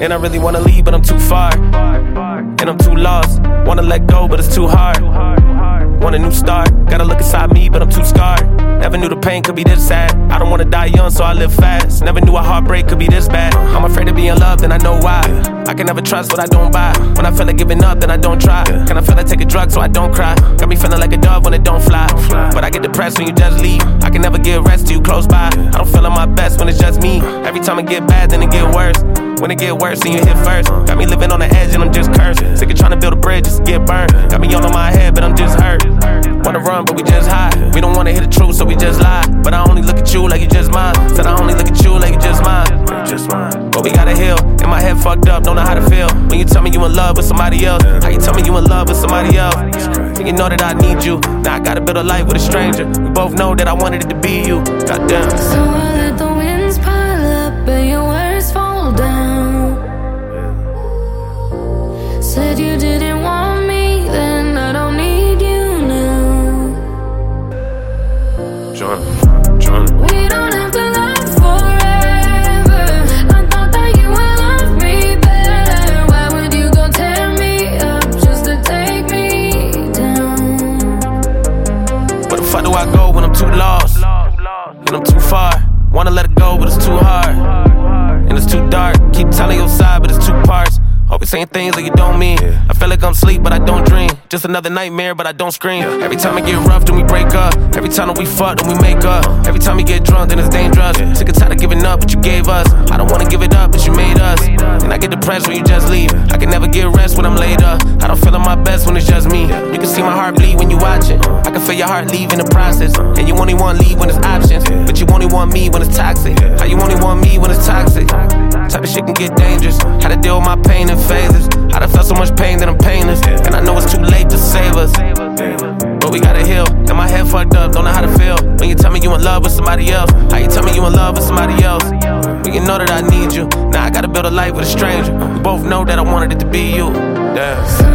And I really wanna leave, but I'm too far. And I'm too lost. Wanna let go, but it's too hard. Want a new start. Gotta look inside me, but I'm too scarred. Never knew the pain could be this sad. I don't wanna die young, so I live fast. Never knew a heartbreak could be this bad. I'm afraid of being loved, and I know why. I can never trust what I don't buy. When I feel like giving up, then I don't try. Can I feel like take a drug so I don't cry? Got me feeling like a dove when it don't fly. But I get depressed when you just leave. I can never get rest till you close by. I don't feel at my best when it's just me. Every time it get bad, then it get worse. When it get worse, then you hit first. Got me living on the edge and I'm just cursed. Sick of trying to build a bridge just to get burned. Got me all on my head, but I'm just hurt. Wanna run, but we just hide. We don't wanna hear the truth, so we just lie. But I only look at you like you just mine. Said I only look at you like you just mine. But we gotta heal. And my head fucked up, don't know how to feel. When you tell me you in love with somebody else. How you tell me you in love with somebody else? And you know that I need you. Now I gotta build a life with a stranger. We both know that I wanted it to be you. Goddamn. So I let the winds pile up and your words fall down. Said you didn't want me, then I don't need you now. John. We don't have to love forever. I thought that you would love me better. Why would you go tear me up just to take me down? Where the fuck do I go when I'm too lost? And I'm too far. Wanna let it go, but it's too hard. And it's too dark. Keep telling your side, but it's two parts. Always saying things that you don't mean. I feel like I'm asleep, but I don't dream. Just another nightmare, but I don't scream. Every time it get rough, then we break up. Every time that we fuck, then we make up. Every time we get drunk, then it's dangerous. Sick and tired of giving up, but you gave us. I don't wanna give it up, but you made us. And I get depressed when you just leave. I can never get rest when I'm laid up. I don't feel at my best when it's just me. You can see my heart bleed when you watch it. I can feel your heart leave in the process. And you only want leave when it's options. But you only want me when it's toxic. How you only want me when it's toxic? Type of shit can get dangerous. How to deal with my pain in phases. I done felt so much pain that I'm painless. And I know it's too late to save us. But we gotta heal. And my head fucked up, don't know how to feel. When you tell me you in love with somebody else. How you tell me you in love with somebody else? But you know that I need you. Now I gotta build a life with a stranger. We both know that I wanted it to be you. Yeah.